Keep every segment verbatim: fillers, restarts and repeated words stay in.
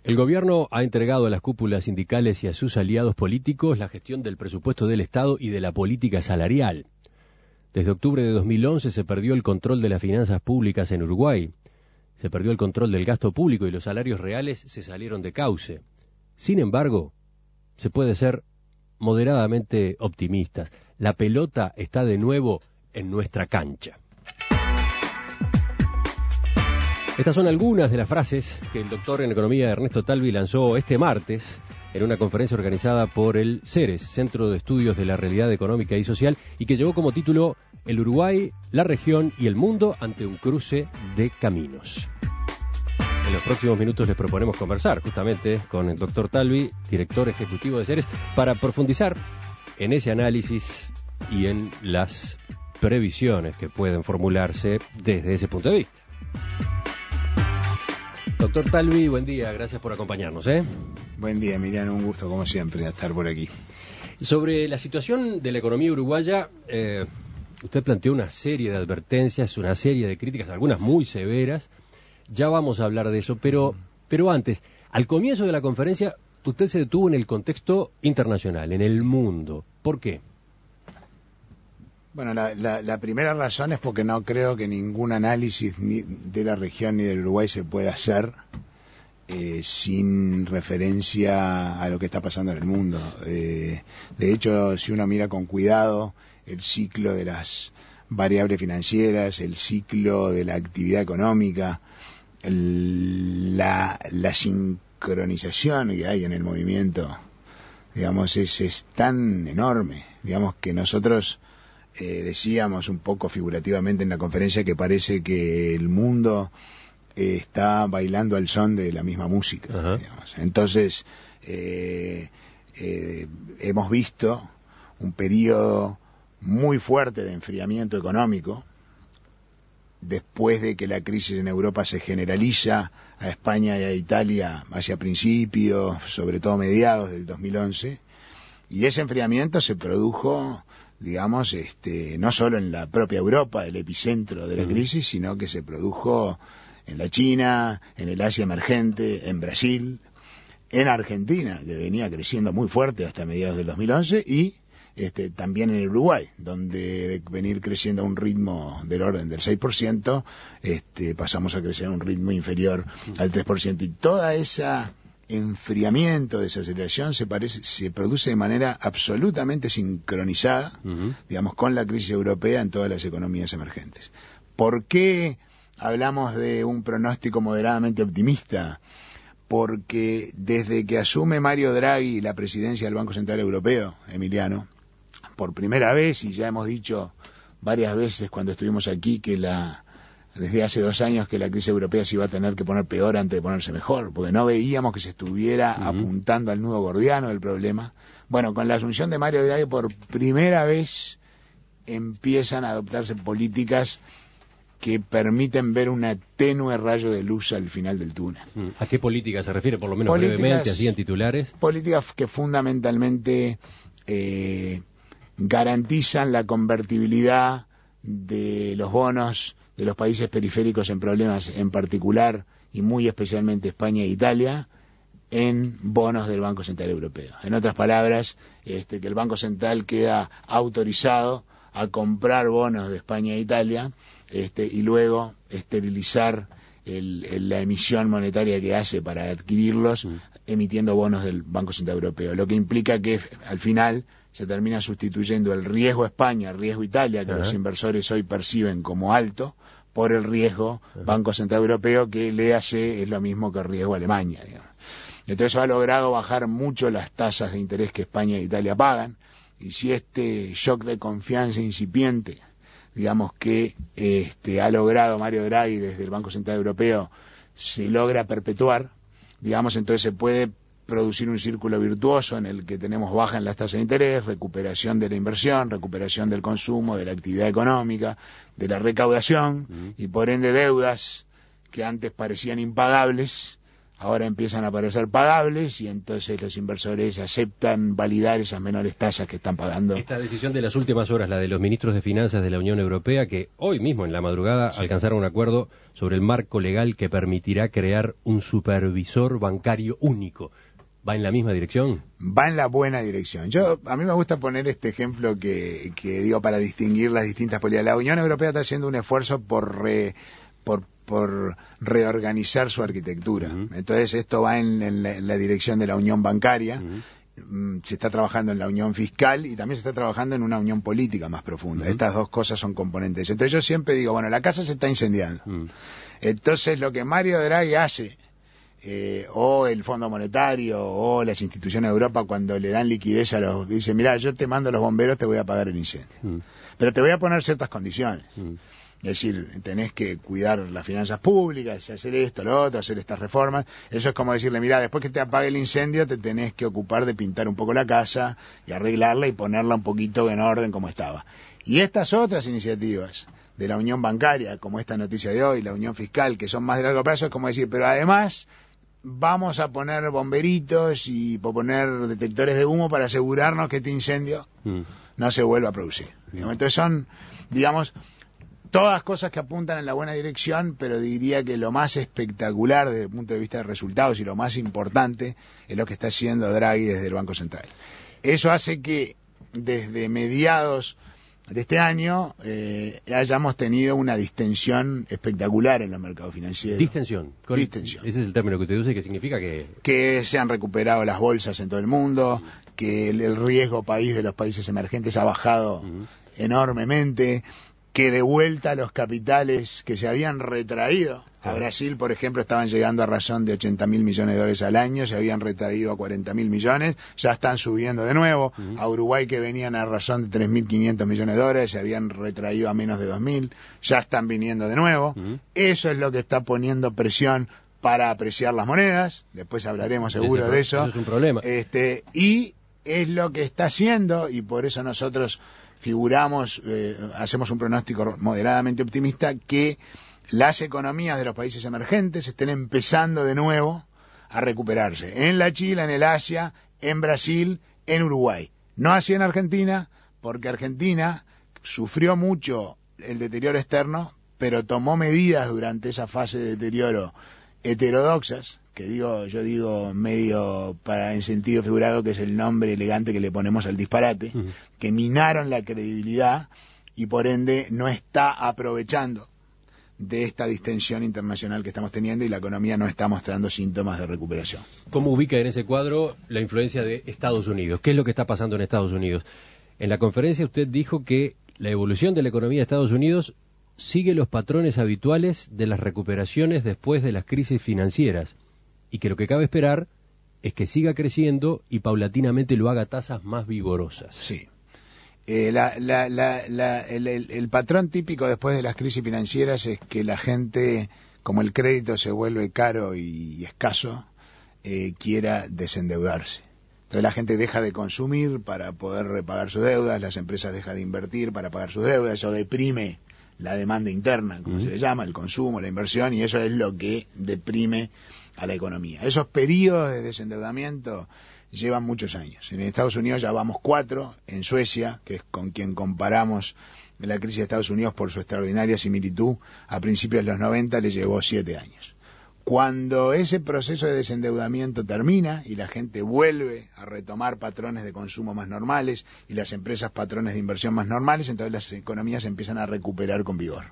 El gobierno ha entregado a las cúpulas sindicales y a sus aliados políticos la gestión del presupuesto del Estado y de la política salarial. Desde octubre de dos mil once se perdió el control de las finanzas públicas en Uruguay, se perdió el control del gasto público y los salarios reales se salieron de cauce. Sin embargo, se puede ser moderadamente optimistas. La pelota está de nuevo en nuestra cancha. Estas son algunas de las frases que el doctor en Economía Ernesto Talvi lanzó este martes en una conferencia organizada por el CERES, Centro de Estudios de la Realidad Económica y Social, y que llevó como título El Uruguay, la región y el mundo ante un cruce de caminos. En los próximos minutos les proponemos conversar justamente con el doctor Talvi, director ejecutivo de CERES, para profundizar en ese análisis y en las previsiones que pueden formularse desde ese punto de vista. Doctor Talvi, buen día, gracias por acompañarnos. ¿eh? Buen día, Emiliano, un gusto como siempre estar por aquí. Sobre la situación de la economía uruguaya, eh, usted planteó una serie de advertencias, una serie de críticas, algunas muy severas. Ya vamos a hablar de eso, pero, pero antes, al comienzo de la conferencia, usted se detuvo en el contexto internacional, en el mundo. ¿Por qué? Bueno, la, la, la primera razón es porque no creo que ningún análisis ni de la región ni del Uruguay se pueda hacer eh, sin referencia a lo que está pasando en el mundo. Eh, de hecho, si uno mira con cuidado el ciclo de las variables financieras, el ciclo de la actividad económica, el, la, la sincronización que hay en el movimiento, digamos, es, es tan enorme, digamos, que nosotros Eh, decíamos un poco figurativamente en la conferencia que parece que el mundo eh, está bailando al son de la misma música. Uh-huh. Digamos. Entonces, eh, eh, hemos visto un periodo muy fuerte de enfriamiento económico después de que la crisis en Europa se generaliza a España y a Italia hacia principios, sobre todo mediados del dos mil once, y ese enfriamiento se produjo, digamos, este, no solo en la propia Europa, el epicentro de la crisis, sino que se produjo en la China, en el Asia emergente, en Brasil, en Argentina, que venía creciendo muy fuerte hasta mediados del dos mil once, y este, también en el Uruguay, donde de venir creciendo a un ritmo del orden del seis por ciento, este, pasamos a crecer a un ritmo inferior al tres por ciento, y toda esa enfriamiento, desaceleración se parece, se produce de manera absolutamente sincronizada, uh-huh. digamos, con la crisis europea en todas las economías emergentes. ¿Por qué hablamos de un pronóstico moderadamente optimista? Porque desde que asume Mario Draghi la presidencia del Banco Central Europeo, Emiliano, por primera vez, y ya hemos dicho varias veces cuando estuvimos aquí que la desde hace dos años que la crisis europea se iba a tener que poner peor antes de ponerse mejor, porque no veíamos que se estuviera uh-huh. apuntando al nudo gordiano del problema. Bueno, con la asunción de Mario Draghi, por primera vez empiezan a adoptarse políticas que permiten ver una tenue rayo de luz al final del túnel. ¿A qué políticas se refiere, por lo menos políticas, brevemente, así en titulares? Políticas que fundamentalmente eh, garantizan la convertibilidad de los bonos de los países periféricos en problemas, en particular y muy especialmente España e Italia, en bonos del Banco Central Europeo. En otras palabras, este, que el Banco Central queda autorizado a comprar bonos de España e Italia este, y luego esterilizar el, el, la emisión monetaria que hace para adquirirlos, mm. emitiendo bonos del Banco Central Europeo, lo que implica que al final se termina sustituyendo el riesgo España, el riesgo Italia, que uh-huh. los inversores hoy perciben como alto, por el riesgo uh-huh. Banco Central Europeo, que le hace es lo mismo que el riesgo Alemania, digamos. Entonces ha logrado bajar mucho las tasas de interés que España e Italia pagan, y si este shock de confianza incipiente, digamos que este ha logrado Mario Draghi desde el Banco Central Europeo, se logra perpetuar, digamos, entonces se puede producir un círculo virtuoso en el que tenemos baja en las tasas de interés, recuperación de la inversión, recuperación del consumo, de la actividad económica, de la recaudación, uh-huh. y por ende deudas que antes parecían impagables, ahora empiezan a parecer pagables y entonces los inversores aceptan validar esas menores tasas que están pagando. Esta decisión de las últimas horas, la de los ministros de Finanzas de la Unión Europea, que hoy mismo en la madrugada sí. alcanzaron un acuerdo sobre el marco legal que permitirá crear un supervisor bancario único. ¿Va en la misma dirección? Va en la buena dirección. Yo, a mí me gusta poner este ejemplo que, que digo para distinguir las distintas políticas. La Unión Europea está haciendo un esfuerzo por re, por, por reorganizar su arquitectura. Uh-huh. Entonces esto va en, en, la, en la dirección de la unión bancaria. Uh-huh. Se está trabajando en la unión fiscal y también se está trabajando en una unión política más profunda. Uh-huh. Estas dos cosas son componentes. Entonces yo siempre digo, bueno, la casa se está incendiando. Uh-huh. Entonces lo que Mario Draghi hace, Eh, o el Fondo Monetario o las instituciones de Europa cuando le dan liquidez a los... Dice, mira, yo te mando a los bomberos, te voy a apagar el incendio. Mm. Pero te voy a poner ciertas condiciones. Mm. Es decir, tenés que cuidar las finanzas públicas, hacer esto, lo otro, hacer estas reformas. Eso es como decirle, mira, después que te apague el incendio, te tenés que ocupar de pintar un poco la casa y arreglarla y ponerla un poquito en orden como estaba. Y estas otras iniciativas de la unión bancaria, como esta noticia de hoy, la unión fiscal, que son más de largo plazo, es como decir, pero además vamos a poner bomberitos y poner detectores de humo para asegurarnos que este incendio mm. no se vuelva a producir. Mm. Entonces son, digamos, todas cosas que apuntan en la buena dirección, pero diría que lo más espectacular desde el punto de vista de resultados y lo más importante es lo que está haciendo Draghi desde el Banco Central. Eso hace que desde mediados de este año eh, hayamos tenido una distensión espectacular en los mercados financieros. Distensión. Con, distensión. Ese es el término que usted usa, que significa que... Que se han recuperado las bolsas en todo el mundo, uh-huh. que el, el riesgo país de los países emergentes ha bajado uh-huh. enormemente, que de vuelta los capitales que se habían retraído a Brasil, por ejemplo, estaban llegando a razón de ochenta mil millones de dólares al año, se habían retraído a cuarenta mil millones, ya están subiendo de nuevo. Uh-huh. A Uruguay, que venían a razón de tres mil quinientos millones de dólares, se habían retraído a menos de dos mil, ya están viniendo de nuevo. Uh-huh. Eso es lo que está poniendo presión para apreciar las monedas, después hablaremos seguro de eso. Eso es un problema. Este, y es lo que está haciendo, y por eso nosotros figuramos, eh, hacemos un pronóstico moderadamente optimista, que las economías de los países emergentes estén empezando de nuevo a recuperarse. En la China, en el Asia, en Brasil, en Uruguay. No así en Argentina, porque Argentina sufrió mucho el deterioro externo, pero tomó medidas durante esa fase de deterioro heterodoxas, que digo, yo digo medio para en sentido figurado, que es el nombre elegante que le ponemos al disparate, uh-huh. que minaron la credibilidad y por ende no está aprovechando de esta distensión internacional que estamos teniendo y la economía no está mostrando síntomas de recuperación. ¿Cómo ubica en ese cuadro la influencia de Estados Unidos? ¿Qué es lo que está pasando en Estados Unidos? En la conferencia usted dijo que la evolución de la economía de Estados Unidos sigue los patrones habituales de las recuperaciones después de las crisis financieras y que lo que cabe esperar es que siga creciendo y paulatinamente lo haga a tasas más vigorosas. Sí. Eh, la, la, la, la, el, el, el patrón típico después de las crisis financieras es que la gente, como el crédito se vuelve caro y, y escaso, eh, quiera desendeudarse. Entonces la gente deja de consumir para poder repagar sus deudas, las empresas dejan de invertir para pagar sus deudas, eso deprime la demanda interna, como uh-huh. se le llama, el consumo, la inversión, y eso es lo que deprime a la economía. Esos periodos de desendeudamiento llevan muchos años. En Estados Unidos ya vamos cuatro, en Suecia, que es con quien comparamos la crisis de Estados Unidos por su extraordinaria similitud, a principios de los noventa le llevó siete años. Cuando ese proceso de desendeudamiento termina y la gente vuelve a retomar patrones de consumo más normales y las empresas patrones de inversión más normales, entonces las economías empiezan a recuperar con vigor.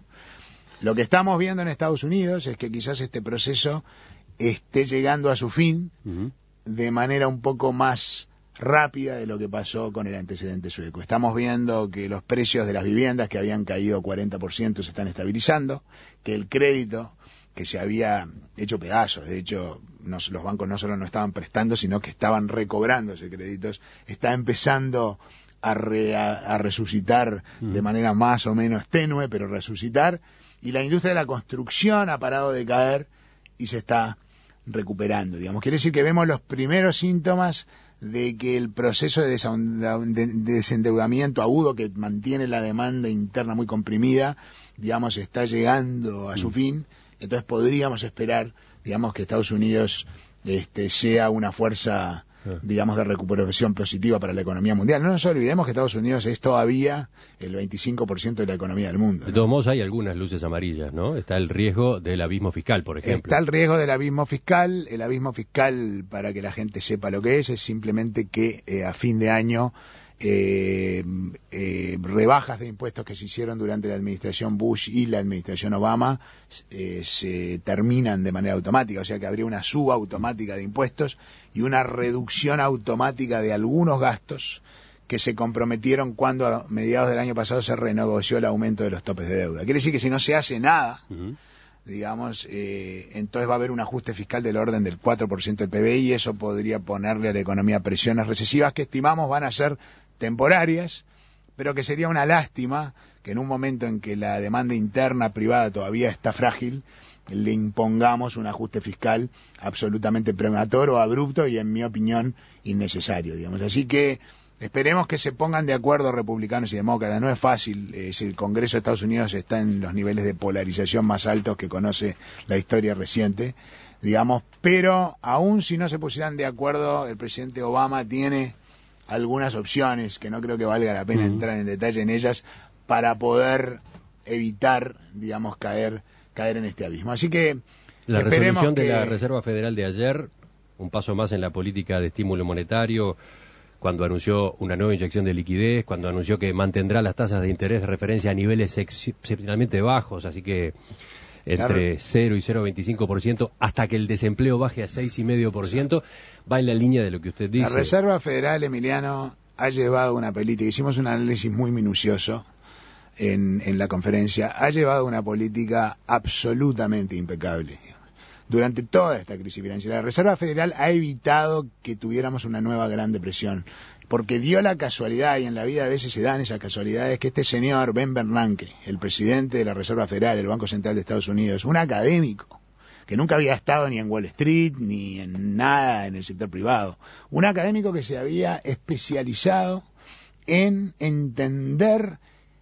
Lo que estamos viendo en Estados Unidos es que quizás este proceso esté llegando a su fin uh-huh. de manera un poco más rápida de lo que pasó con el antecedente sueco. Estamos viendo que los precios de las viviendas que habían caído cuarenta por ciento se están estabilizando, que el crédito que se había hecho pedazos, de hecho no, los bancos no solo no estaban prestando, sino que estaban recobrándose créditos, está empezando a, re, a, a resucitar mm. de manera más o menos tenue, pero resucitar, y la industria de la construcción ha parado de caer y se está recuperando, digamos. Quiere decir que vemos los primeros síntomas de que el proceso de desendeudamiento agudo que mantiene la demanda interna muy comprimida, digamos, está llegando a su fin. Entonces podríamos esperar digamos, que Estados Unidos este, sea una fuerza, digamos, de recuperación positiva para la economía mundial. No nos olvidemos que Estados Unidos es todavía el veinticinco por ciento de la economía del mundo, ¿no? De todos modos, hay algunas luces amarillas, ¿no? Está el riesgo del abismo fiscal, por ejemplo. Está el riesgo del abismo fiscal. El abismo fiscal, para que la gente sepa lo que es, es simplemente que eh, a fin de año eh, eh, rebajas de impuestos que se hicieron durante la administración Bush y la administración Obama eh, se terminan de manera automática, o sea que habría una suba automática de impuestos y una reducción automática de algunos gastos que se comprometieron cuando a mediados del año pasado se renegoció el aumento de los topes de deuda. Quiere decir que si no se hace nada, uh-huh. digamos, eh, entonces va a haber un ajuste fiscal del orden del cuatro por ciento del P B I y eso podría ponerle a la economía presiones recesivas que estimamos van a ser temporarias, pero que sería una lástima que en un momento en que la demanda interna privada todavía está frágil, le impongamos un ajuste fiscal absolutamente prematuro, abrupto y, en mi opinión, innecesario, digamos. Así que esperemos que se pongan de acuerdo republicanos y demócratas. No es fácil, eh, si el Congreso de Estados Unidos está en los niveles de polarización más altos que conoce la historia reciente, digamos, pero aún si no se pusieran de acuerdo, el presidente Obama tiene algunas opciones que no creo que valga la pena uh-huh. entrar en detalle en ellas para poder evitar, digamos, caer caer en este abismo. Así que la resolución que... de la Reserva Federal de ayer, un paso más en la política de estímulo monetario, cuando anunció una nueva inyección de liquidez, cuando anunció que mantendrá las tasas de interés de referencia a niveles excepcionalmente bajos, así que entre cero y cero coma veinticinco por ciento, hasta que el desempleo baje a seis coma cinco por ciento, va en la línea de lo que usted dice. La Reserva Federal, Emiliano, ha llevado una política, hicimos un análisis muy minucioso en, en la conferencia, ha llevado una política absolutamente impecable. Durante toda esta crisis financiera, la Reserva Federal ha evitado que tuviéramos una nueva Gran Depresión, porque dio la casualidad, y en la vida a veces se dan esas casualidades, que este señor Ben Bernanke, el presidente de la Reserva Federal, el Banco Central de Estados Unidos, un académico, que nunca había estado ni en Wall Street, ni en nada en el sector privado, un académico que se había especializado en entender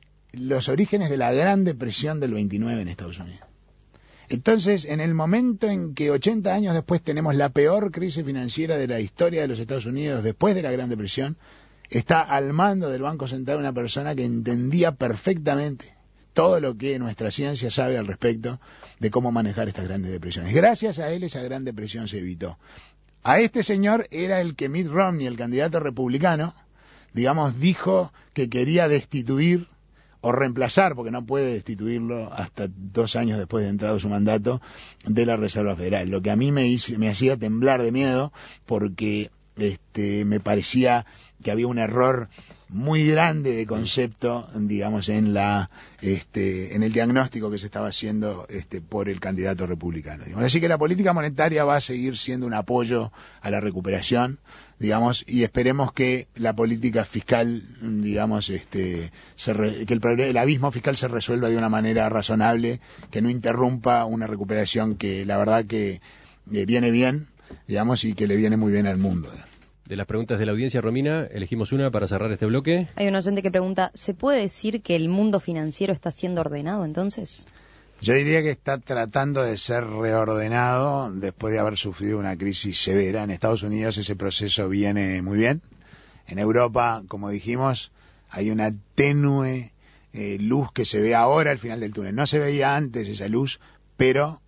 los orígenes de la Gran Depresión del veintinueve en Estados Unidos. Entonces, en el momento en que ochenta años después tenemos la peor crisis financiera de la historia de los Estados Unidos, después de la Gran Depresión, está al mando del Banco Central una persona que entendía perfectamente todo lo que nuestra ciencia sabe al respecto de cómo manejar estas grandes depresiones. Gracias a él esa Gran Depresión se evitó. A este señor era el que Mitt Romney, el candidato republicano, digamos, dijo que quería destituir o reemplazar, porque no puede destituirlo hasta dos años después de entrado su mandato, de la Reserva Federal. Lo que a mí me, hizo, me hacía temblar de miedo, porque este, me parecía que había un error muy grande de concepto, digamos, en la este, en el diagnóstico que se estaba haciendo este, por el candidato republicano. Digamos. Así que la política monetaria va a seguir siendo un apoyo a la recuperación, digamos, y esperemos que la política fiscal, digamos, este, se re, que el, el abismo fiscal se resuelva de una manera razonable, que no interrumpa una recuperación que la verdad que eh, viene bien, digamos, y que le viene muy bien al mundo. De las preguntas de la audiencia, Romina, elegimos una para cerrar este bloque. Hay un oyente que pregunta, ¿se puede decir que el mundo financiero está siendo ordenado entonces? Yo diría que está tratando de ser reordenado después de haber sufrido una crisis severa. En Estados Unidos ese proceso viene muy bien. En Europa, como dijimos, hay una tenue eh, luz que se ve ahora al final del túnel. No se veía antes esa luz, pero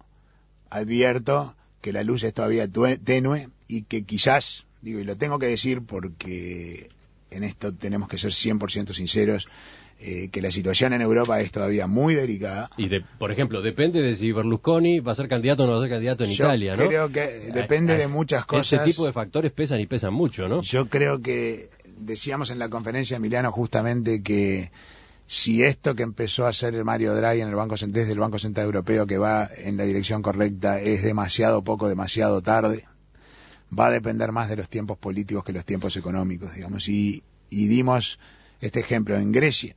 advierto que la luz es todavía tenue y que quizás, digo, y lo tengo que decir porque en esto tenemos que ser cien por ciento sinceros, eh, que la situación en Europa es todavía muy delicada. Y, de, por ejemplo, depende de si Berlusconi va a ser candidato o no va a ser candidato en yo Italia, ¿no? Creo que depende ay, ay, de muchas cosas. Ese tipo de factores pesan y pesan mucho, ¿no? Yo creo que, decíamos en la conferencia, Emiliano, justamente que si esto que empezó a hacer el Mario Draghi en el Banco Central, desde el Banco Central Europeo, que va en la dirección correcta, es demasiado poco, demasiado tarde, va a depender más de los tiempos políticos que los tiempos económicos, digamos. Y, y dimos este ejemplo en Grecia.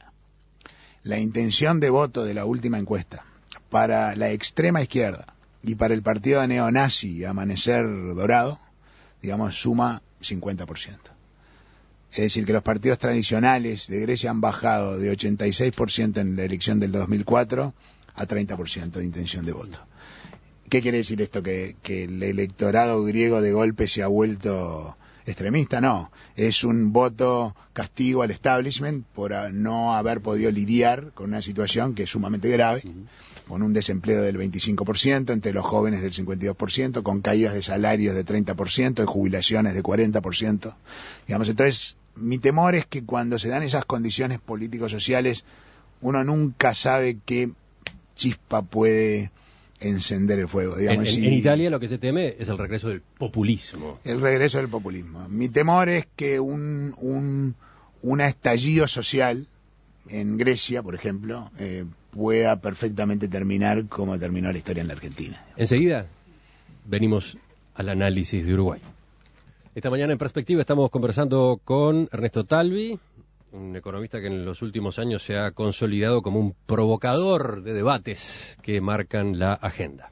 La intención de voto de la última encuesta para la extrema izquierda y para el partido neonazi Amanecer Dorado, digamos, suma cincuenta por ciento. Es decir, que los partidos tradicionales de Grecia han bajado de ochenta y seis por ciento en la elección del dos mil cuatro a treinta por ciento de intención de voto. ¿Qué quiere decir esto? ¿Que, que el electorado griego de golpe se ha vuelto extremista? No, es un voto castigo al establishment por no haber podido lidiar con una situación que es sumamente grave, uh-huh. con un desempleo del veinticinco por ciento, entre los jóvenes del cincuenta y dos por ciento, con caídas de salarios de treinta por ciento, de jubilaciones de cuarenta por ciento. Digamos, entonces, mi temor es que cuando se dan esas condiciones político-sociales, uno nunca sabe qué chispa puede encender el fuego. Digamos, en, en, y, en Italia lo que se teme es el regreso del populismo. El regreso del populismo. Mi temor es que un, un, un estallido social en Grecia, por ejemplo, eh, pueda perfectamente terminar como terminó la historia en la Argentina. Enseguida venimos al análisis de Uruguay. Esta mañana en Perspectiva estamos conversando con Ernesto Talvi, un economista que en los últimos años se ha consolidado como un provocador de debates que marcan la agenda.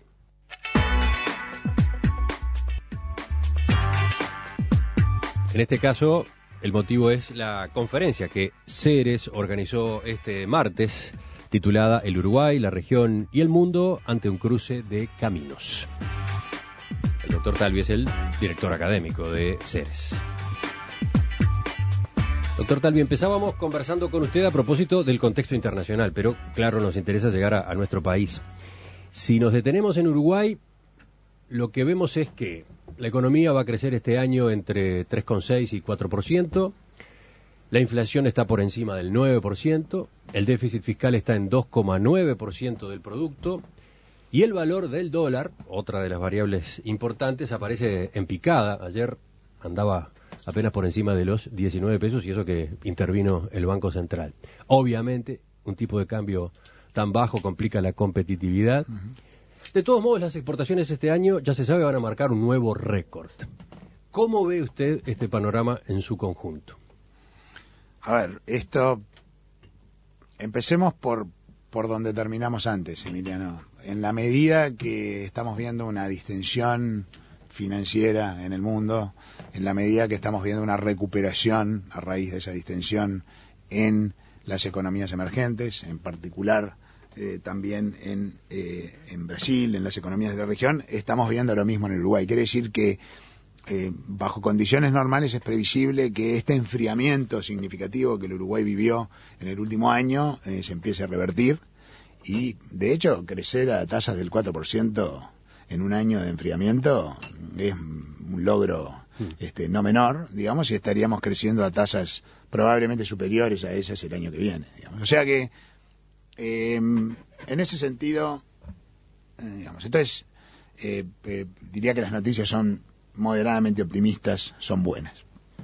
En este caso, el motivo es la conferencia que Ceres organizó este martes, titulada El Uruguay, la región y el mundo ante un cruce de caminos. El doctor Talvi es el director académico de Ceres. Doctor Talvi, empezábamos conversando con usted a propósito del contexto internacional, pero claro, nos interesa llegar a, a nuestro país. Si nos detenemos en Uruguay, lo que vemos es que la economía va a crecer este año entre tres coma seis y cuatro por ciento, la inflación está por encima del nueve por ciento, el déficit fiscal está en dos coma nueve por ciento del producto, y el valor del dólar, otra de las variables importantes, aparece en picada. Ayer andaba apenas por encima de los diecinueve pesos, y eso que intervino el Banco Central. Obviamente, un tipo de cambio tan bajo complica la competitividad. Uh-huh. De todos modos, las exportaciones este año, ya se sabe, van a marcar un nuevo récord. ¿Cómo ve usted este panorama en su conjunto? A ver, esto... Empecemos por, por donde terminamos antes, Emiliano. En la medida que estamos viendo una distensión financiera en el mundo, en la medida que estamos viendo una recuperación a raíz de esa distensión en las economías emergentes, en particular eh, también en, eh, en Brasil, en las economías de la región, estamos viendo lo mismo en el Uruguay. Quiere decir que eh, bajo condiciones normales es previsible que este enfriamiento significativo que el Uruguay vivió en el último año eh, se empiece a revertir y, de hecho, crecer a tasas del cuatro por ciento en un año de enfriamiento es un logro este, no menor, digamos, y estaríamos creciendo a tasas probablemente superiores a esas el año que viene, digamos. O sea que, eh, en ese sentido, eh, digamos, entonces, eh, eh, diría que las noticias son moderadamente optimistas, son buenas.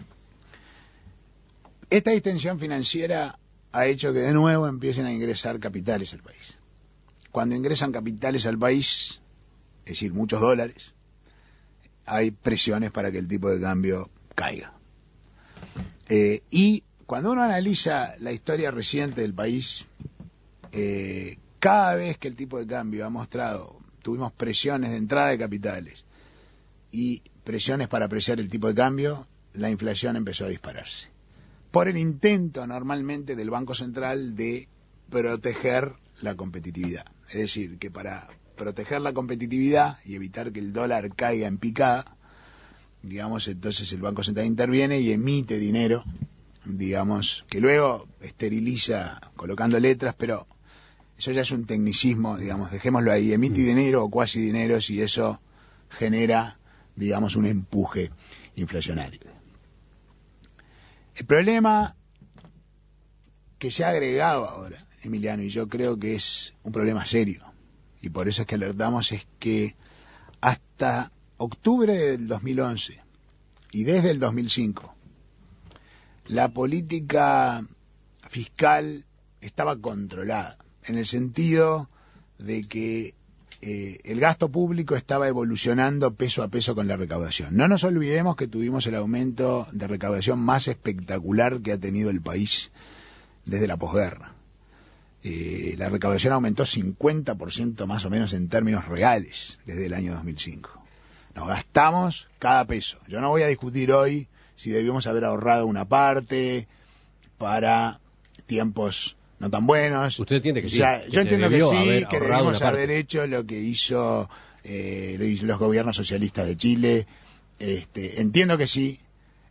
Esta distensión financiera ha hecho que de nuevo empiecen a ingresar capitales al país. Cuando ingresan capitales al país, es decir, muchos dólares, hay presiones para que el tipo de cambio caiga. Eh, y cuando uno analiza la historia reciente del país, eh, cada vez que el tipo de cambio ha mostrado, tuvimos presiones de entrada de capitales y presiones para apreciar el tipo de cambio, la inflación empezó a dispararse. Por el intento normalmente del Banco Central de proteger la competitividad. Es decir, que para proteger la competitividad y evitar que el dólar caiga en picada, digamos, entonces el Banco Central interviene y emite dinero, digamos, que luego esteriliza colocando letras, pero eso ya es un tecnicismo, digamos, dejémoslo ahí, emite dinero o cuasi dineros y eso genera, digamos, un empuje inflacionario. El problema que se ha agregado ahora, Emiliano, y yo creo que es un problema serio, y por eso es que alertamos, es que hasta octubre del dos mil once y desde el dos mil cinco, la política fiscal estaba controlada, en el sentido de que eh, el gasto público estaba evolucionando peso a peso con la recaudación. No nos olvidemos que tuvimos el aumento de recaudación más espectacular que ha tenido el país desde la posguerra. Eh, la recaudación aumentó cincuenta por ciento más o menos en términos reales desde el año dos mil cinco. Nos gastamos cada peso. Yo no voy a discutir hoy si debíamos haber ahorrado una parte para tiempos no tan buenos. ¿Usted entiende que sí? Ya, que yo entiendo que sí, que debimos haber haber hecho lo que hizo eh, los gobiernos socialistas de Chile. Este, entiendo que sí.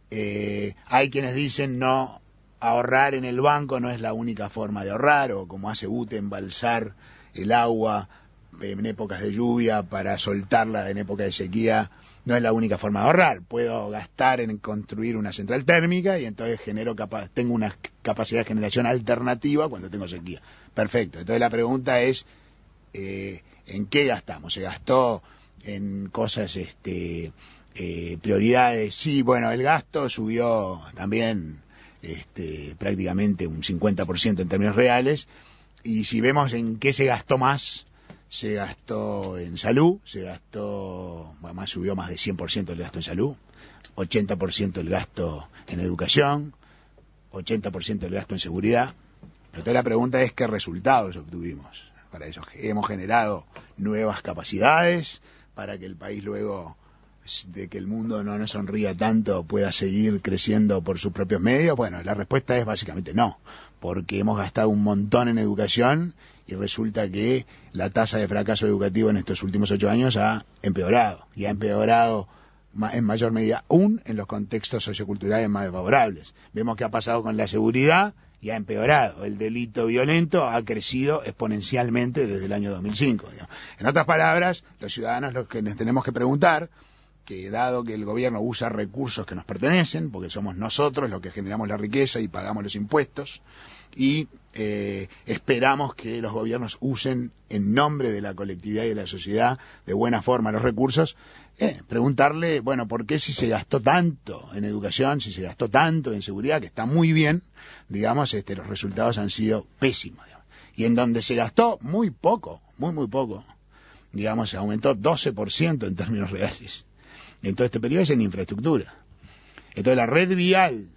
Eh, hay quienes dicen no, ahorrar en el banco no es la única forma de ahorrar, o como hace U T E, embalsar el agua en épocas de lluvia para soltarla en época de sequía, no es la única forma de ahorrar. Puedo gastar en construir una central térmica y entonces genero capa- tengo una capacidad de generación alternativa cuando tengo sequía. Perfecto. Entonces la pregunta es, eh, ¿en qué gastamos? ¿Se gastó en cosas, este, eh, prioridades? Sí, bueno, el gasto subió también este, prácticamente un cincuenta por ciento en términos reales, y si vemos en qué se gastó más, se gastó en salud, se gastó, bueno, más subió más de cien por ciento el gasto en salud, ochenta por ciento el gasto en educación, ochenta por ciento el gasto en seguridad. Entonces la pregunta es qué resultados obtuvimos. Para eso hemos generado nuevas capacidades para que el país, luego de que el mundo no nos sonría tanto, pueda seguir creciendo por sus propios medios. Bueno, la respuesta es básicamente no, porque hemos gastado un montón en educación y resulta que la tasa de fracaso educativo en estos últimos ocho años ha empeorado, y ha empeorado en mayor medida aún en los contextos socioculturales más desfavorables. Vemos qué ha pasado con la seguridad y ha empeorado. El delito violento ha crecido exponencialmente desde el año dos mil cinco. Digamos. En otras palabras, los ciudadanos los que nos tenemos que preguntar, que dado que el gobierno usa recursos que nos pertenecen, porque somos nosotros los que generamos la riqueza y pagamos los impuestos, y eh, esperamos que los gobiernos usen en nombre de la colectividad y de la sociedad de buena forma los recursos, eh, preguntarle, bueno, ¿por qué si se gastó tanto en educación, si se gastó tanto en seguridad, que está muy bien, digamos, este, los resultados han sido pésimos, digamos. Y en donde se gastó muy poco, muy, muy poco, digamos, se aumentó doce por ciento en términos reales en todo este periodo, es en infraestructura. Entonces la red vial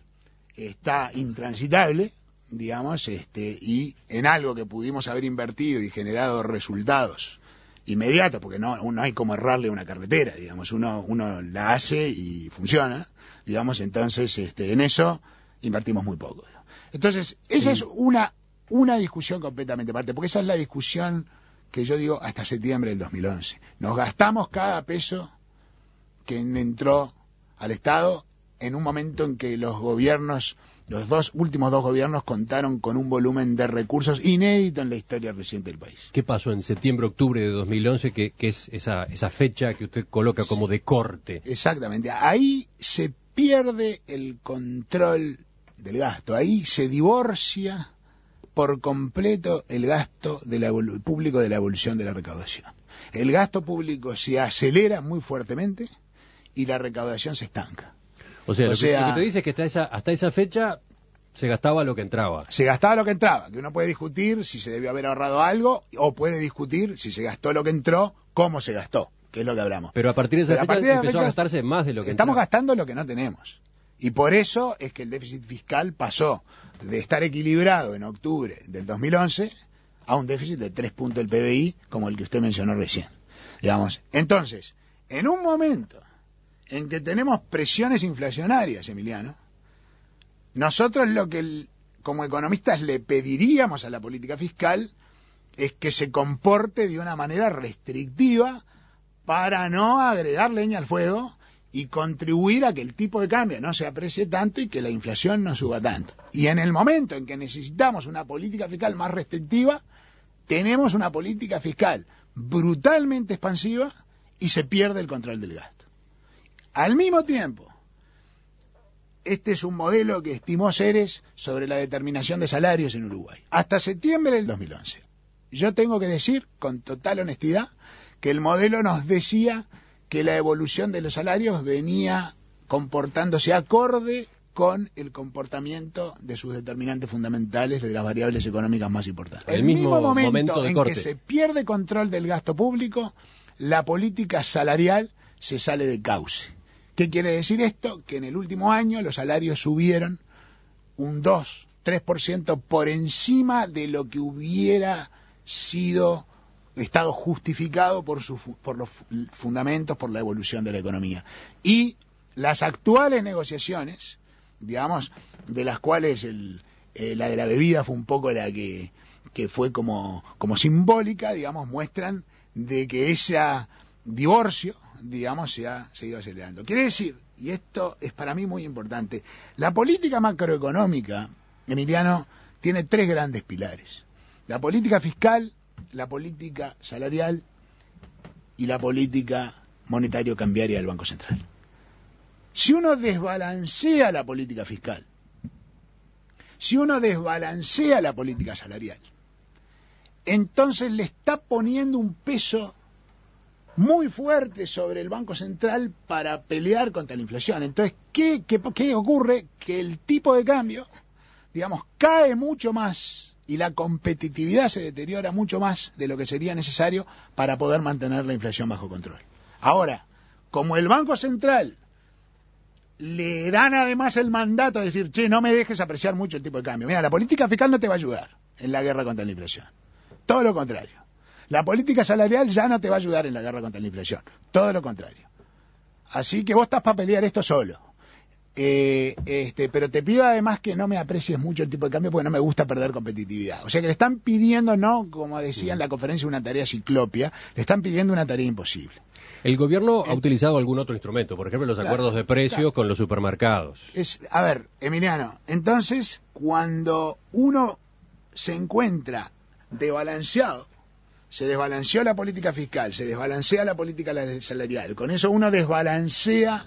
está intransitable, digamos, este, y en algo que pudimos haber invertido y generado resultados inmediatos, porque no, no hay como errarle una carretera, digamos, uno, uno la hace y funciona, digamos, entonces este, en eso invertimos muy poco. Entonces, esa es una, una discusión completamente aparte, porque esa es la discusión que yo digo hasta septiembre del dos mil once. Nos gastamos cada peso que entró al Estado en un momento en que los gobiernos, los dos últimos dos gobiernos, contaron con un volumen de recursos inédito en la historia reciente del país. ¿Qué pasó en septiembre-octubre de dos mil once, que, que es esa, esa fecha que usted coloca como sí, de corte? Exactamente. Ahí se pierde el control del gasto. Ahí se divorcia por completo el gasto de la, público de la evolución de la recaudación. El gasto público se acelera muy fuertemente y la recaudación se estanca. O sea, o lo, sea que, lo que te dice es que hasta esa, hasta esa fecha se gastaba lo que entraba. Se gastaba lo que entraba, que uno puede discutir si se debió haber ahorrado algo, o puede discutir si se gastó lo que entró, cómo se gastó, que es lo que hablamos. Pero a partir de esa Pero fecha de empezó fecha, a gastarse más de lo que estamos entraba. gastando lo que no tenemos. Y por eso es que el déficit fiscal pasó de estar equilibrado en octubre del dos mil once a un déficit de tres puntos del P B I, como el que usted mencionó recién. Digamos, entonces, en un momento en que tenemos presiones inflacionarias, Emiliano, nosotros lo que el, como economistas le pediríamos a la política fiscal es que se comporte de una manera restrictiva para no agregar leña al fuego y contribuir a que el tipo de cambio no se aprecie tanto y que la inflación no suba tanto. Y en el momento en que necesitamos una política fiscal más restrictiva, tenemos una política fiscal brutalmente expansiva y se pierde el control del gasto. Al mismo tiempo, este es un modelo que estimó Ceres sobre la determinación de salarios en Uruguay. Hasta septiembre del dos mil once. Yo tengo que decir, con total honestidad, que el modelo nos decía que la evolución de los salarios venía comportándose acorde con el comportamiento de sus determinantes fundamentales, de las variables económicas más importantes. El, el mismo, mismo momento, momento de en corte. que se pierde control del gasto público, la política salarial se sale de cauce. ¿Qué quiere decir esto? Que en el último año los salarios subieron un dos, tres por ciento por encima de lo que hubiera sido estado justificado por, su, por los fundamentos, por la evolución de la economía. Y las actuales negociaciones, digamos, de las cuales el, eh, la de la bebida fue un poco la que, que fue como, como simbólica, digamos, muestran de que esa divorcio, digamos, se ha seguido acelerando. Quiere decir, y esto es para mí muy importante, la política macroeconómica, Emiliano, tiene tres grandes pilares. La política fiscal, la política salarial y la política monetario-cambiaria del Banco Central. Si uno desbalancea la política fiscal, si uno desbalancea la política salarial, entonces le está poniendo un peso muy fuerte sobre el Banco Central para pelear contra la inflación. Entonces, ¿qué, qué, qué ocurre? Que el tipo de cambio, digamos, cae mucho más y la competitividad se deteriora mucho más de lo que sería necesario para poder mantener la inflación bajo control. Ahora, como el Banco Central le dan además el mandato de decir, che, no me dejes apreciar mucho el tipo de cambio. Mira, la política fiscal no te va a ayudar en la guerra contra la inflación. Todo lo contrario. La política salarial ya no te va a ayudar en la guerra contra la inflación. Todo lo contrario. Así que vos estás para pelear esto solo. Eh, este, pero te pido además que no me aprecies mucho el tipo de cambio porque no me gusta perder competitividad. O sea que le están pidiendo, no, como decía en la conferencia, una tarea ciclopia, le están pidiendo una tarea imposible. El gobierno ha utilizado algún otro instrumento, por ejemplo, los Claro, acuerdos de precios claro. con los supermercados. Es, a ver, Emiliano, entonces cuando uno se encuentra desbalanceado, se desbalanceó la política fiscal, se desbalancea la política salarial, con eso uno desbalancea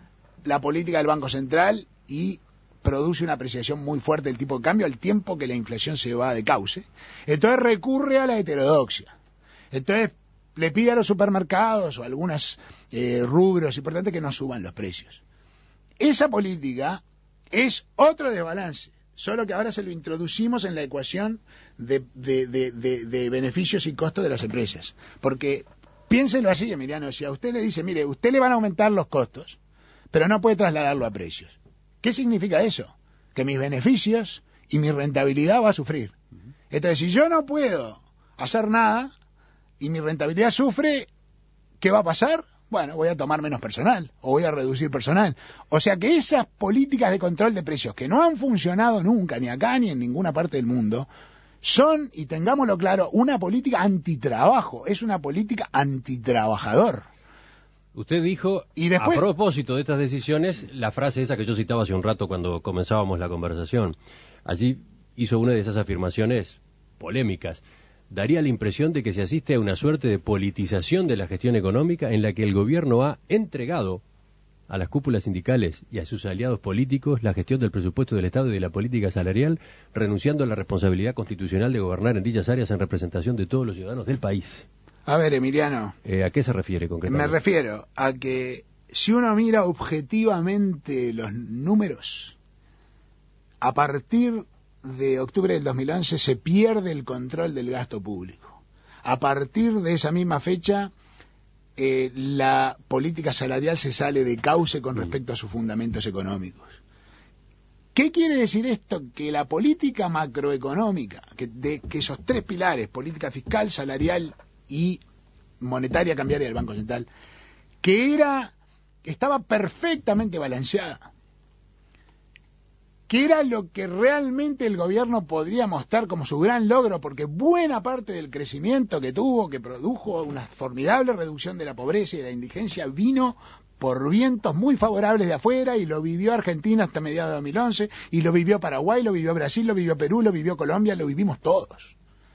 la política del Banco Central y produce una apreciación muy fuerte del tipo de cambio al tiempo que la inflación se va de cauce. Entonces recurre a la heterodoxia. Entonces le pide a los supermercados o a algunos eh, rubros importantes que no suban los precios. Esa política es otro desbalance, solo que ahora se lo introducimos en la ecuación de, de, de, de, de beneficios y costos de las empresas. Porque piénselo así, Emiliano, si a usted le dice, mire, usted le van a aumentar los costos, pero no puede trasladarlo a precios. ¿Qué significa eso? Que mis beneficios y mi rentabilidad va a sufrir. Entonces, si yo no puedo hacer nada y mi rentabilidad sufre, ¿qué va a pasar? Bueno, voy a tomar menos personal o voy a reducir personal. O sea que esas políticas de control de precios que no han funcionado nunca, ni acá ni en ninguna parte del mundo, son, y tengámoslo claro, una política antitrabajo, es una política antitrabajador. Usted dijo, y después, a propósito de estas decisiones, la frase esa que yo citaba hace un rato cuando comenzábamos la conversación. Allí hizo una de esas afirmaciones polémicas. Daría la impresión de que se asiste a una suerte de politización de la gestión económica en la que el gobierno ha entregado a las cúpulas sindicales y a sus aliados políticos la gestión del presupuesto del Estado y de la política salarial, renunciando a la responsabilidad constitucional de gobernar en dichas áreas en representación de todos los ciudadanos del país. A ver, Emiliano. Eh, ¿A qué se refiere concretamente? Me refiero a que si uno mira objetivamente los números, a partir de octubre del dos mil once se pierde el control del gasto público. A partir de esa misma fecha, eh, la política salarial se sale de cauce con respecto a sus fundamentos económicos. ¿Qué quiere decir esto? Que la política macroeconómica, que, de, que esos tres pilares, política fiscal, salarial y monetaria cambiaria del Banco Central, que era, estaba perfectamente balanceada, que era lo que realmente el gobierno podría mostrar como su gran logro, porque buena parte del crecimiento que tuvo, que produjo una formidable reducción de la pobreza y de la indigencia, vino por vientos muy favorables de afuera, y lo vivió Argentina hasta mediados de dos mil once, y lo vivió Paraguay, lo vivió Brasil, lo vivió Perú, lo vivió Colombia, lo vivimos todos.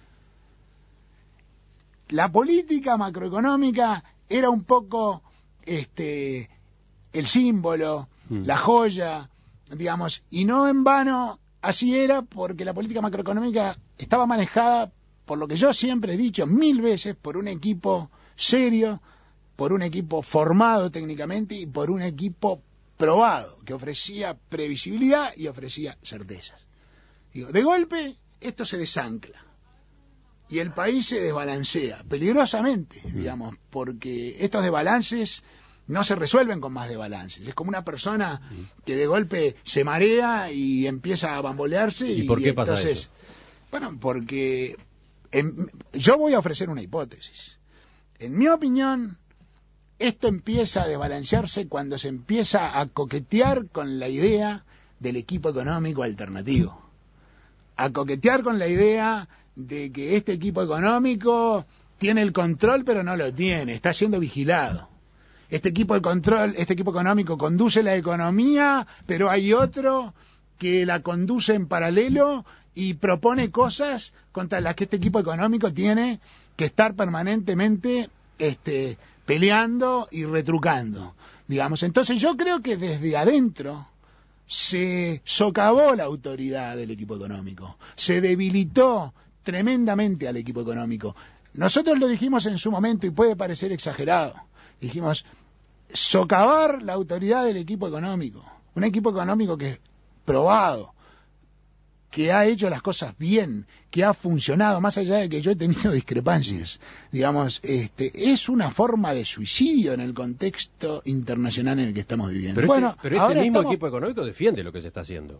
La política macroeconómica era un poco este el símbolo, mm. la joya, digamos, y no en vano así era, porque la política macroeconómica estaba manejada, por lo que yo siempre he dicho mil veces, por un equipo serio, por un equipo formado técnicamente y por un equipo probado, que ofrecía previsibilidad y ofrecía certezas. Digo, de golpe esto se desancla y el país se desbalancea, peligrosamente, digamos, porque estos desbalances no se resuelven con más desbalances. Es como una persona que de golpe se marea y empieza a bambolearse. ¿Y, y por qué pasa entonces, eso? Bueno, porque en, yo voy a ofrecer una hipótesis. En mi opinión, esto empieza a desbalancearse cuando se empieza a coquetear con la idea del equipo económico alternativo. A coquetear con la idea de que este equipo económico tiene el control pero no lo tiene, está siendo vigilado. Este equipo de control, este equipo económico conduce la economía, pero hay otro que la conduce en paralelo y propone cosas contra las que este equipo económico tiene que estar permanentemente este, peleando y retrucando, digamos. Entonces yo creo que desde adentro se socavó la autoridad del equipo económico, se debilitó tremendamente al equipo económico. Nosotros lo dijimos en su momento y puede parecer exagerado. Dijimos, socavar la autoridad del equipo económico. Un equipo económico que es probado, que ha hecho las cosas bien, que ha funcionado, más allá de que yo he tenido discrepancias. Digamos, este, es una forma de suicidio en el contexto internacional en el que estamos viviendo. Pero bueno, este, pero este mismo estamos... equipo económico defiende lo que se está haciendo.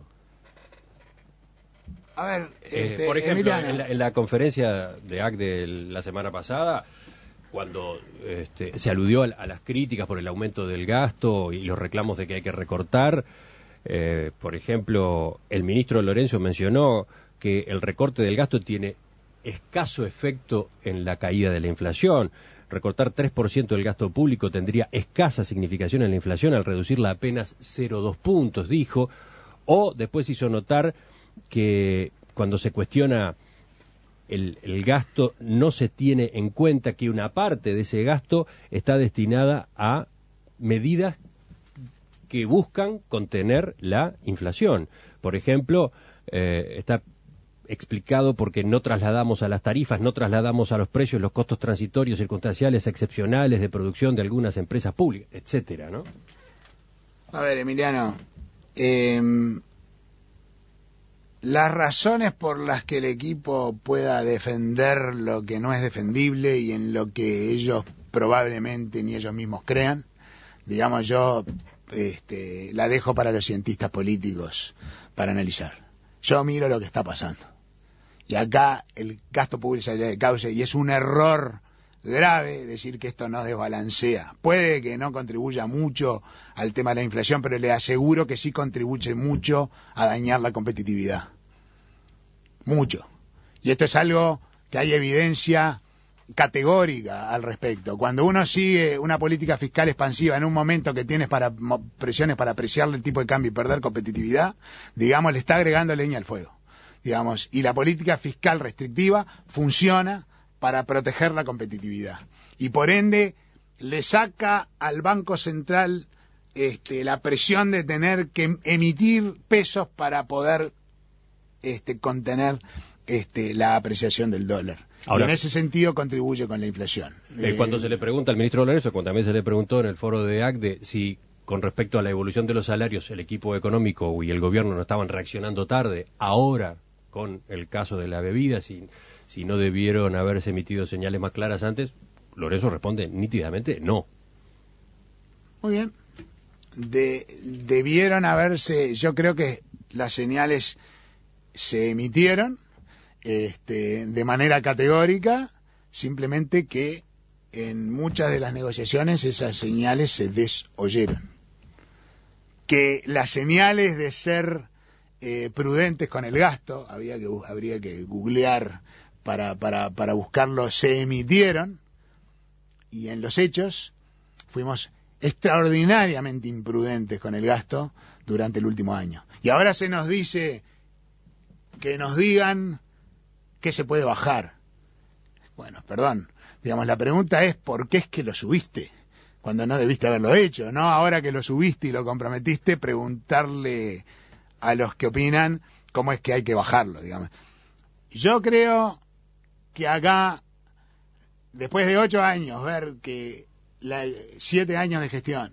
A ver, Eh, este, por ejemplo, Emiliano. en la, en la conferencia de A C de la semana pasada, cuando este, se aludió a, a las críticas por el aumento del gasto y los reclamos de que hay que recortar, eh, por ejemplo, el ministro Lorenzo mencionó que el recorte del gasto tiene escaso efecto en la caída de la inflación. Recortar tres por ciento del gasto público tendría escasa significación en la inflación al reducirla apenas cero coma dos puntos, dijo. O después hizo notar que cuando se cuestiona el, el gasto no se tiene en cuenta que una parte de ese gasto está destinada a medidas que buscan contener la inflación. Por ejemplo, eh, está explicado porque no trasladamos a las tarifas, no trasladamos a los precios los costos transitorios, circunstanciales, excepcionales de producción de algunas empresas públicas, etcétera, ¿no? A ver, Emiliano, eh, las razones por las que el equipo pueda defender lo que no es defendible y en lo que ellos probablemente ni ellos mismos crean, digamos, yo este, la dejo para los cientistas políticos para analizar. Yo miro lo que está pasando. Y acá el gasto público sale de cauce y es un error grave decir que esto no desbalancea. Puede que no contribuya mucho al tema de la inflación, pero le aseguro que sí contribuye mucho a dañar la competitividad. Mucho. Y esto es algo que hay evidencia categórica al respecto. Cuando uno sigue una política fiscal expansiva en un momento que tienes para presiones para apreciarle el tipo de cambio y perder competitividad, digamos, le está agregando leña al fuego. Digamos, y la política fiscal restrictiva funciona para proteger la competitividad. Y por ende, le saca al Banco Central este, la presión de tener que emitir pesos para poder este, contener este, la apreciación del dólar. Ahora, y en ese sentido contribuye con la inflación. Eh, cuando se le pregunta al ministro Lorenzo, cuando también se le preguntó en el foro de A C D si con respecto a la evolución de los salarios el equipo económico y el gobierno no estaban reaccionando tarde, ahora con el caso de la bebida, si, si no debieron haberse emitido señales más claras antes, Lorenzo responde nítidamente no. Muy bien. De, debieron haberse, yo creo que las señales se emitieron este, de manera categórica, simplemente que en muchas de las negociaciones esas señales se desoyeron. Que las señales de ser eh, prudentes con el gasto, había que, habría que googlear para, para, para buscarlo, se emitieron, y en los hechos fuimos extraordinariamente imprudentes con el gasto durante el último año. Y ahora se nos dice que nos digan que se puede bajar. Bueno, perdón, digamos, la pregunta es ¿por qué es que lo subiste? Cuando no debiste haberlo hecho, ¿no? Ahora que lo subiste y lo comprometiste, preguntarle a los que opinan cómo es que hay que bajarlo, digamos. Yo creo que acá, después de ocho años, ver que la, siete años de gestión,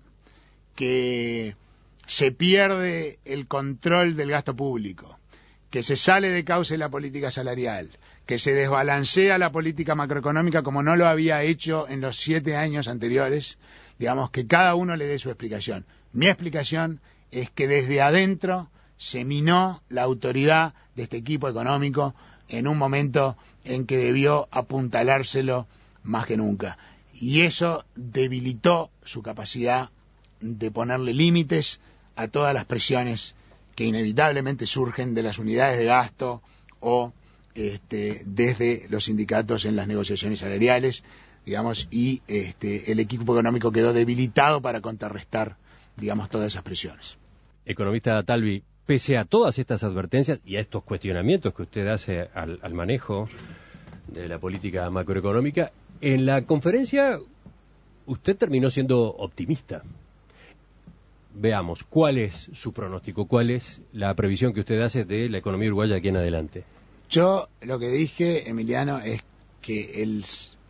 que se pierde el control del gasto público, que se sale de cauce la política salarial, que se desbalancea la política macroeconómica como no lo había hecho en los siete años anteriores, digamos, que cada uno le dé su explicación. Mi explicación es que desde adentro se minó la autoridad de este equipo económico en un momento en que debió apuntalárselo más que nunca. Y eso debilitó su capacidad de ponerle límites a todas las presiones que inevitablemente surgen de las unidades de gasto o este, desde los sindicatos en las negociaciones salariales, digamos, y este, el equipo económico quedó debilitado para contrarrestar, digamos, todas esas presiones. Economista Talvi, pese a todas estas advertencias y a estos cuestionamientos que usted hace al, al manejo de la política macroeconómica, en la conferencia usted terminó siendo optimista. Veamos, ¿cuál es su pronóstico? ¿Cuál es la previsión que usted hace de la economía uruguaya aquí en adelante? Yo lo que dije, Emiliano, es que el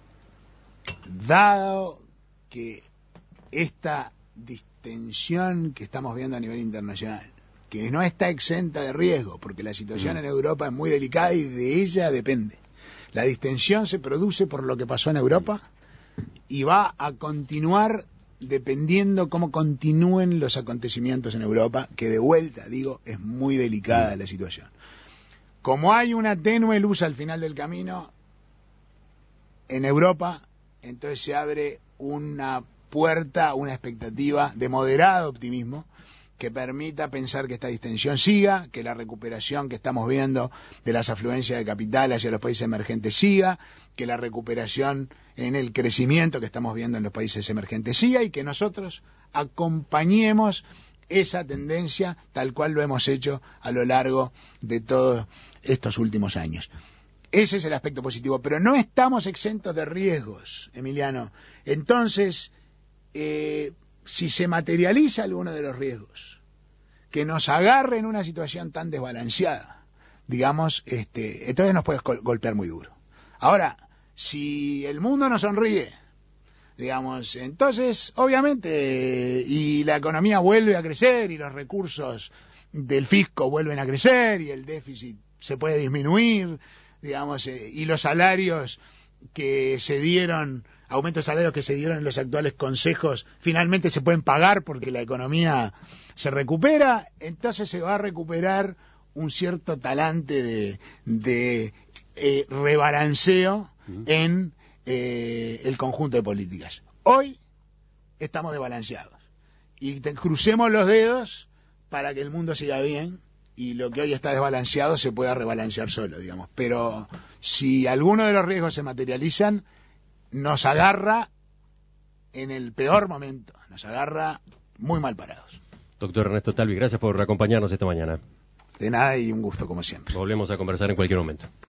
dado que esta distensión que estamos viendo a nivel internacional, que no está exenta de riesgo, porque la situación mm. en Europa es muy delicada y de ella depende. La distensión se produce por lo que pasó en Europa y va a continuar dependiendo cómo continúen los acontecimientos en Europa, que de vuelta, digo, es muy delicada la situación. Como hay una tenue luz al final del camino, en Europa, entonces se abre una puerta, una expectativa de moderado optimismo, que permita pensar que esta distensión siga, que la recuperación que estamos viendo de las afluencias de capital hacia los países emergentes siga, que la recuperación en el crecimiento que estamos viendo en los países emergentes siga y que nosotros acompañemos esa tendencia tal cual lo hemos hecho a lo largo de todos estos últimos años. Ese es el aspecto positivo, pero no estamos exentos de riesgos, Emiliano. Entonces, eh, si se materializa alguno de los riesgos que nos agarre en una situación tan desbalanceada, digamos, este, entonces nos puede golpear muy duro. Ahora, si el mundo nos sonríe, digamos, entonces, obviamente, y la economía vuelve a crecer y los recursos del fisco vuelven a crecer y el déficit se puede disminuir, digamos, eh, y los salarios que se dieron, aumentos de salarios que se dieron en los actuales consejos, finalmente se pueden pagar porque la economía se recupera, entonces se va a recuperar un cierto talante de, de eh, rebalanceo en eh, el conjunto de políticas. Hoy estamos desbalanceados y te, crucemos los dedos para que el mundo siga bien y lo que hoy está desbalanceado se pueda rebalancear solo, digamos. Pero si alguno de los riesgos se materializan, nos agarra en el peor momento, nos agarra muy mal parados. Doctor Ernesto Talvi, gracias por acompañarnos esta mañana. De nada y un gusto como siempre. Volvemos a conversar en cualquier momento.